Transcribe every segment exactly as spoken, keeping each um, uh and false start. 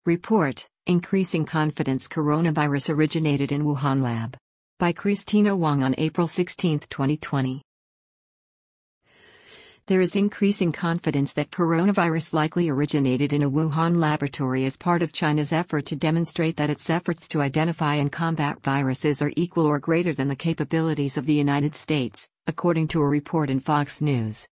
Report, Increasing Confidence Coronavirus Originated in Wuhan Lab. By Christina Wang on April sixteenth, twenty twenty. There is increasing confidence that coronavirus likely originated in a Wuhan laboratory as part of China's effort to demonstrate that its efforts to identify and combat viruses are equal or greater than the capabilities of the United States, according to a report in Fox News.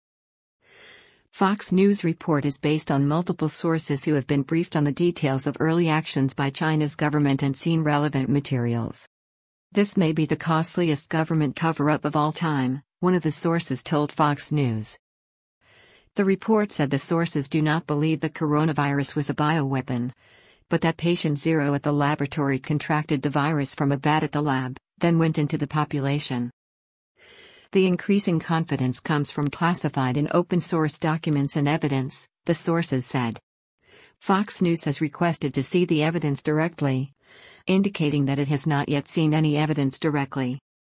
Fox News report is based on multiple sources who have been briefed on the details of early actions by China's government and seen relevant materials. This may be the costliest government cover-up of all time, one of the sources told Fox News. The report said the sources do not believe the coronavirus was a bioweapon, but that patient zero at the laboratory contracted the virus from a bat at the lab, then went into the population. The increasing confidence comes from classified and open-source documents and evidence, the sources said. Fox News has requested to see the evidence directly, indicating that it has not yet seen any evidence directly.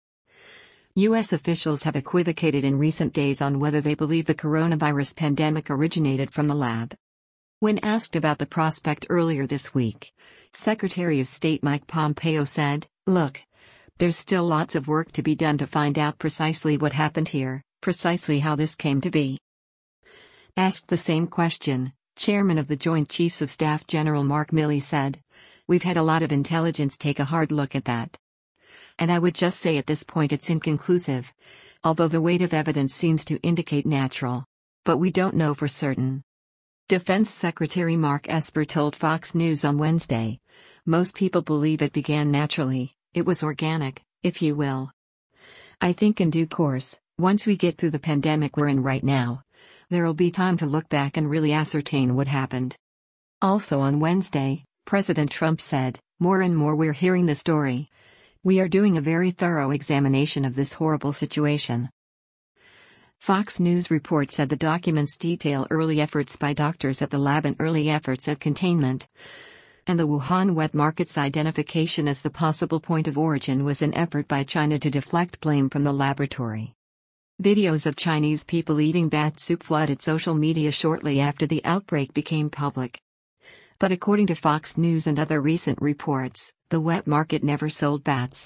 U S officials have equivocated in recent days on whether they believe the coronavirus pandemic originated from the lab. When asked about the prospect earlier this week, Secretary of State Mike Pompeo said, "Look, there's still lots of work to be done to find out precisely what happened here, precisely how this came to be." Asked the same question, Chairman of the Joint Chiefs of Staff General Mark Milley said, "We've had a lot of intelligence take a hard look at that. And I would just say at this point it's inconclusive, although the weight of evidence seems to indicate natural. But we don't know for certain." Defense Secretary Mark Esper told Fox News on Wednesday, "Most people believe it began naturally. It was organic, if you will. I think in due course, once we get through the pandemic we're in right now, there'll be time to look back and really ascertain what happened." Also on Wednesday, President Trump said, "More and more we're hearing the story. We are doing a very thorough examination of this horrible situation." Fox News report said the documents detail early efforts by doctors at the lab and early efforts at containment, and the Wuhan wet market's identification as the possible point of origin was an effort by China to deflect blame from the laboratory. Videos of Chinese people eating bat soup flooded social media shortly after the outbreak became public. But according to Fox News and other recent reports, the wet market never sold bats.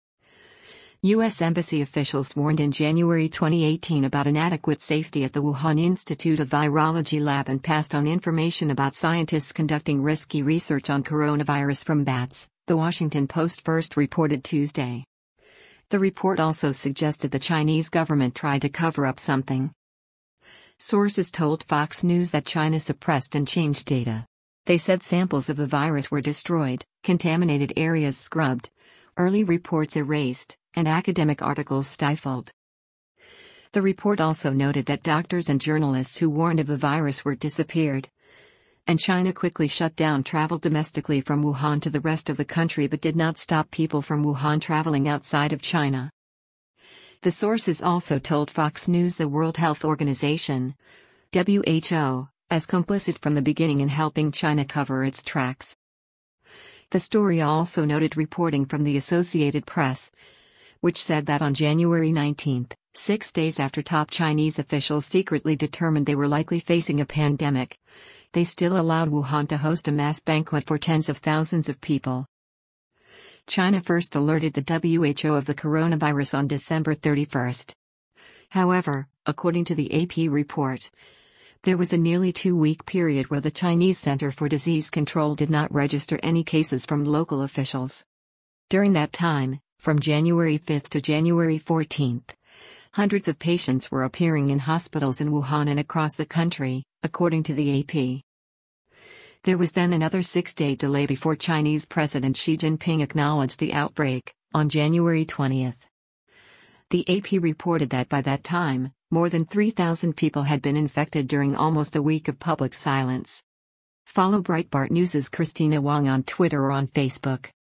U S Embassy officials warned in January twenty eighteen about inadequate safety at the Wuhan Institute of Virology lab and passed on information about scientists conducting risky research on coronavirus from bats, The Washington Post first reported Tuesday. The report also suggested the Chinese government tried to cover up something. Sources told Fox News that China suppressed and changed data. They said samples of the virus were destroyed, contaminated areas scrubbed, early reports erased, and academic articles stifled. The report also noted that doctors and journalists who warned of the virus were disappeared, and China quickly shut down travel domestically from Wuhan to the rest of the country but did not stop people from Wuhan traveling outside of China. The sources also told Fox News the World Health Organization, W H O, as complicit from the beginning in helping China cover its tracks. The story also noted reporting from the Associated Press, which said that on January nineteenth, six days after top Chinese officials secretly determined they were likely facing a pandemic, they still allowed Wuhan to host a mass banquet for tens of thousands of people. China first alerted the W H O of the coronavirus on December thirty-first. However, according to the A P report, there was a nearly two-week period where the Chinese Center for Disease Control did not register any cases from local officials. During that time, from January fifth to January fourteenth, hundreds of patients were appearing in hospitals in Wuhan and across the country, according to the A P. There was then another six-day delay before Chinese President Xi Jinping acknowledged the outbreak, on January twentieth. The A P reported that by that time, more than three thousand people had been infected during almost a week of public silence. Follow Breitbart News' Christina Wang on Twitter or on Facebook.